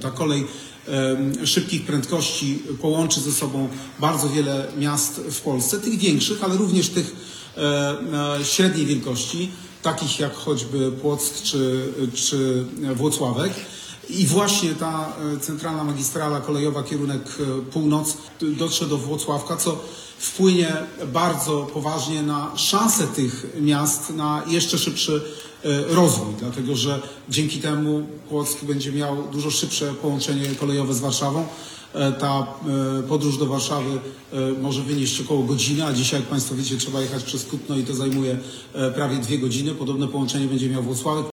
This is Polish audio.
Ta kolej szybkich prędkości połączy ze sobą bardzo wiele miast w Polsce, tych większych, ale również tych średniej wielkości, takich jak choćby Płock czy Włocławek. I właśnie ta centralna magistrala kolejowa, kierunek północ, dotrze do Włocławka, co wpłynie bardzo poważnie na szanse tych miast na jeszcze szybszy rozwój, dlatego że dzięki temu Płock będzie miał dużo szybsze połączenie kolejowe z Warszawą. Ta podróż do Warszawy może wynieść około godziny, a dzisiaj, jak Państwo wiecie, trzeba jechać przez Kutno i to zajmuje prawie 2 godziny. Podobne połączenie będzie miał Włocławek.